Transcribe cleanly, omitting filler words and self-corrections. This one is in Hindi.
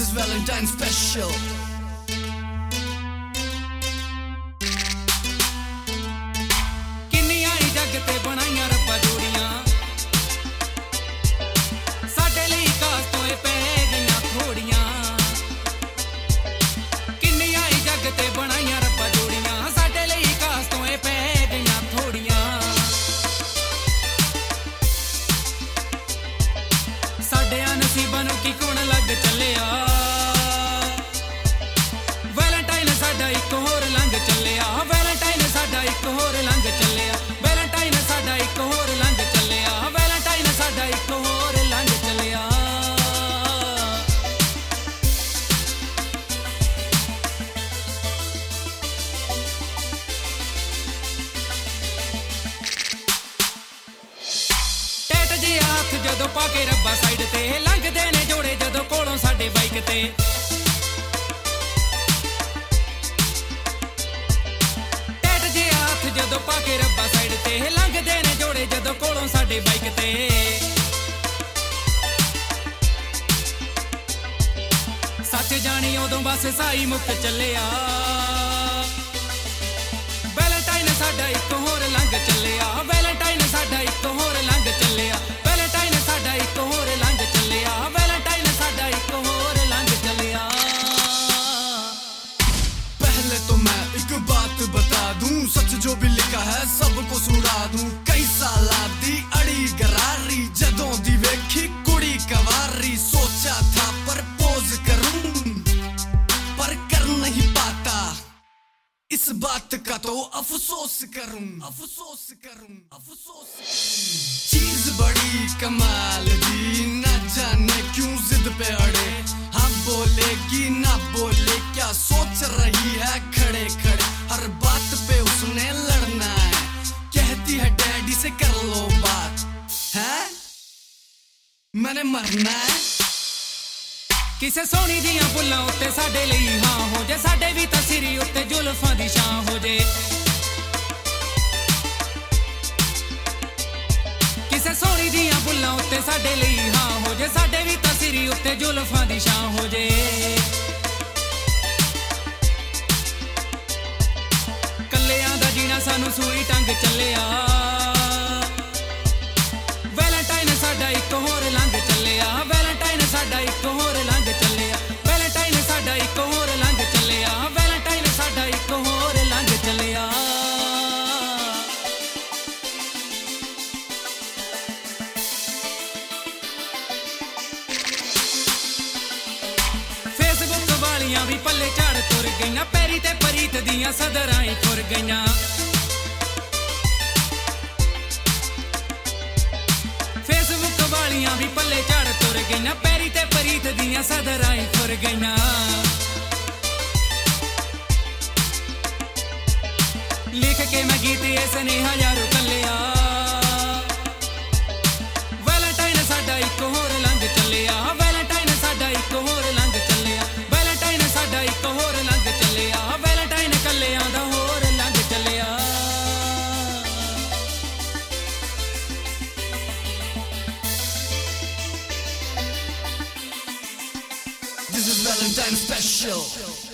is Valentine special. किन्नियां ही जग ते बनाइयां रब्बा जोड़ियां, साडे लई खास तों पै गईयां थोड़ियां। किन्नियां ही जग ते बनाइयां रब्बा जोड़ियां, साडे लई खास तों पै गईयां थोड़ियां। साडे नसीबां नूं की कौन लग चलिया, वैलेंटाइन साडा इक होर लंघ चलिया। वैलेंटाइन साडा इक होर लंघ चलिया। वैलेंटाइन साडा इक होर लंघ चलिया। वैलेंटाइन साडा इक होर लंघ चलिया। टैट जे हाथ जदों पा के रब्बा साइड ते लंघदे ने जोड़े जदों कोलों साडे बाइक ते। जदों पाके रब्बा साइड ते लंघदे ने जोड़े जदों कोलों साडे बाइक ते। सच जानी उदों बस साई मुक चलिया। वैलेंटाइन साडा इक होर लंघ चलिया। वैलेंटाइन साडा इक होर लंघ चलिया। वैलेंटाइन साडा इक होर लंघ चलिया। वैलेंटाइन साडा इक होर लंघ चलिया। पहले तो मैं एक बात बता दूं, सच जो भी लिखा है सबको सुना दूं। कई साला दी अड़ी गरारी, जदों दी वेखी कुड़ी कवारी। सोचा था प्रपोज करूं पर कर नहीं पाता, इस बात का तो अफसोस करूं। अफसोस करूं, अफसोस करूं। चीज बड़ी कमाल दी, ना जाने क्यों जिद पे अड़े। हाँ बोलेगी ना बोले क्या सोच रही है खड़े खड़े। हर बात पे उसने लड़ना है, कहती है डैडी से कर लो बात है, मैंने मरना है। किसे सोनी दियां फुल्लां उत्ते साडे लई हां हो जे, साडे भी तां सिरी उत्ते जुल्फां दी छां हो जे। किसे सोनी दियां फुल्लां उत्ते साडे लई हां हो जे, साडे भी तां सिरी उत्ते जुल्फां दी छां हो जे। कल्लेआं दा जीना सानू सूई टंग चलिया। वैलेंटाइन साडा इक होर लंघ चलिया। वैलेंटाइन साडा इक होर लंघ चलिया। वैलेंटाइन साडा इक होर लंघ चलिया। वैलेंटाइन साडा इक होर लंघ चलिया। फेसबुक वालियां भी पल्ले झाड़ तुर गईयां, पैरी ते परीत दियां सदरां ही खुर गईयां। फेसबुक वालियां भी पल्ले झाड़ तुर गईयां, पैरी ते परीत दियां सदरां ही खुर गईयां। लिख के मैं गीत ये सनेहा यारो कल्लिया। वैलेंटाइन साडा इक होर लंघ चलिया। वैलेंटाइन साडा इक होर लंघ चलिया। वैलेंटाइन साडा इक होर लंघ चलिया। वैलेंटाइन कल्लियां दा होर लंघ चलिया। This is Valentine special.